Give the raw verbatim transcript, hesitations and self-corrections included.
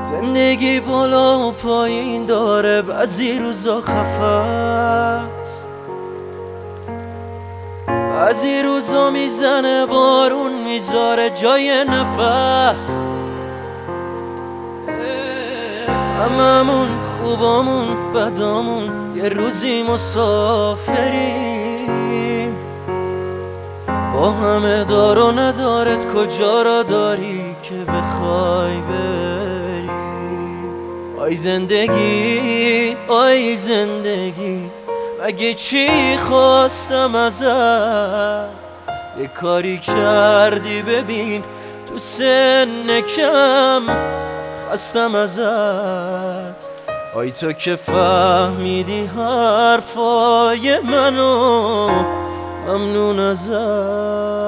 زندگی بالا و پایین داره، بعضی روزا خفست، بعضی روزا میزنه بارون میذاره جای نفس. هممون خوبامون بدامون یه روزی مسافریم، با همه دار و ندارت کجا را داری که بخوای بری. آی زندگی آی زندگی مگه چی خواستم ازت؟ یه کاری کردی ببین تو سن کم خستم ازت. آی تو که فهمیدی حرفای منو، ممنون ازت.